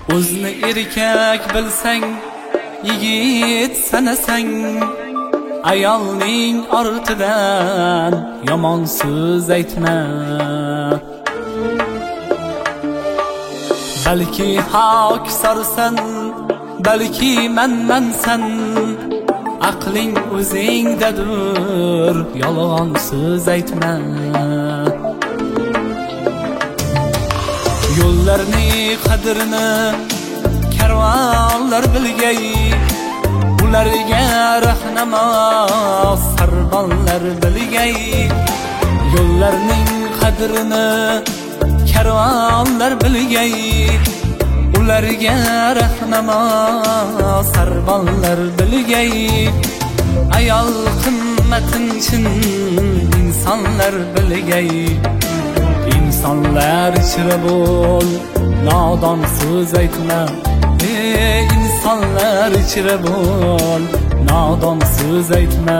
O'zni erkak bilsang, yigit sanasang, ayolning ortidan yomon so'z aytma. Balki haq sorsan, balki mansan, aqling o'zingdadir, yolg'on so'z aytma. Yo'llarni qadrini karvonlar bilgay, ularga rahnamo sarbonlar bilgay. Yo'llarning qadrini karvonlar bilgay, ularga rahnamo sarbonlar bilgay. Ayol qimmatin chin insonlar bilgay. İnsanlar ichra bo'l, nodon so'z aytma. İnsanlar ichra bo'l, nodon so'z aytma.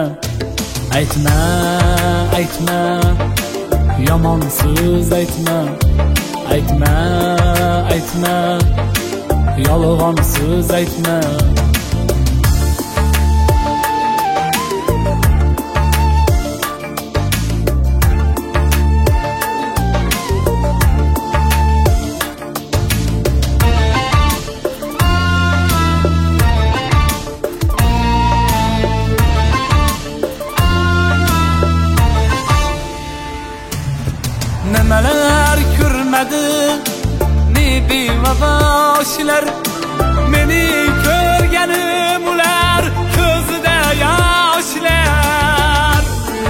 Aytma, yomon so'z aytma. Aytma, yolg'on so'z aytma. Nimalar ko'rmadi ne bevafolar, meni ko'rganim ular ko'zida yoshlar.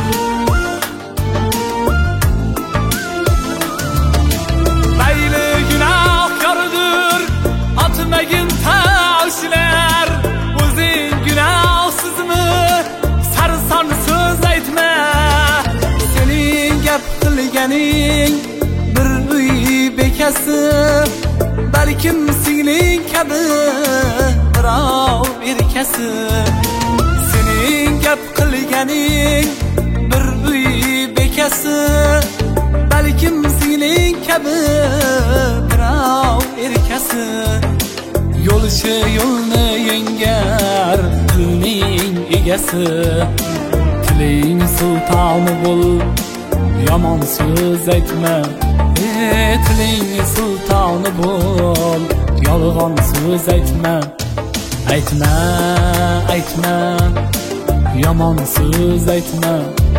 Mayli gunohkordir, otmagin toshlar. O'zing gunohsizmi, sarson so'z aytma. Sening gap qilganing bir uy bekasi, balkim singling kabi birov erkasi. Sening gap qilganing bir uy bekasi, balkim singling kabi birov erkasi. Yo'lishi yo'lni yengar tilning egasi. Tiling sultoni bo'l, yomon so'z aytma. Tiling sultoni bo'l, yolg'on so'z aytma. Aytma, yomon so'z aytma.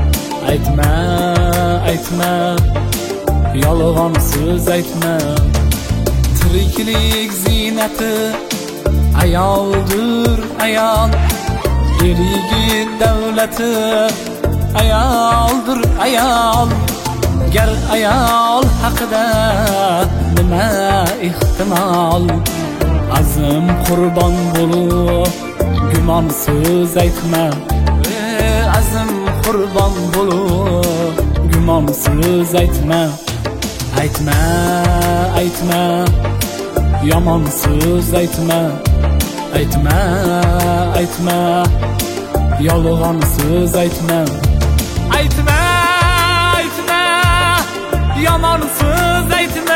Aytma, yolg'on so'z aytma. Tiriklik ziynati ayoldir, ayol. Erigi davlati ayoldir, ayol. Gar ayol haqida nima ehtimol. Azim qurbon bo'lib gumon so'z aytma. Azim qurbon bo'lib gumon so'z aytma. Aytma, yomon so'z aytma. Aytma, yolg'on so'z aytma. Aytma, yomon so'z aytma.